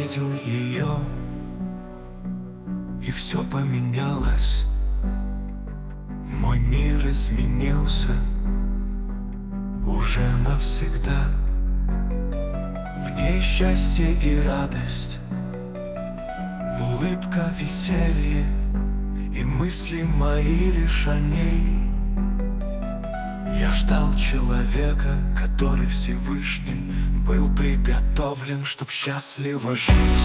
встретил ее, и все поменялось. Мой мир изменился уже навсегда. В ней счастье и радость, улыбка, веселье, и мысли мои лишь о ней. Я ждал человека, который Всевышним был приготовлен, чтоб счастливо жить.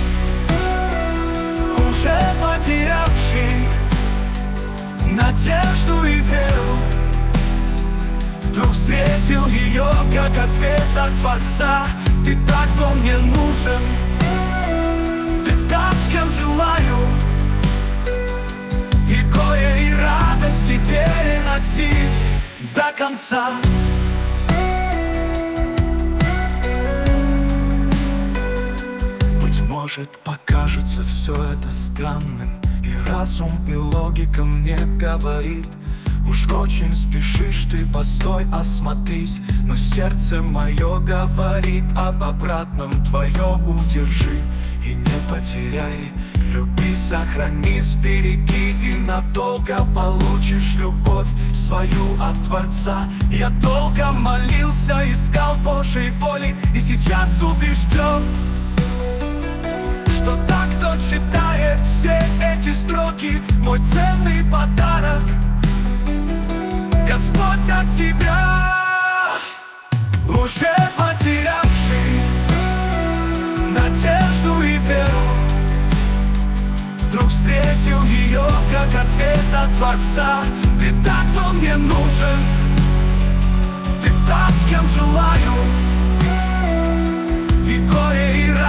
Уже потерявший надежду и веру, вдруг встретил ее как ответ от Творца. Ты так, кто мне нужен, ты та, с кем желаю, и горе, и радость переносить до конца. Быть может, покажется все это странным, и разум, и логика мне говорит: уж очень спешишь ты, постой, осмотрись. Но сердце мое говорит об обратном: твое удержи и не потеряй. Люби, сохрани, сбереги, и надолго получишь любовь свою от Творца. Я долго молился, искал Божьей воли, и сейчас убежден, что так, кто читает все эти строки, мой ценный подарок, Господь от Тебя. Уже потерявший надежду и веру, вдруг встретил ее как ответ от Творца. Ты та, кто мне нужен, ты та, с кем желаю, и горе, и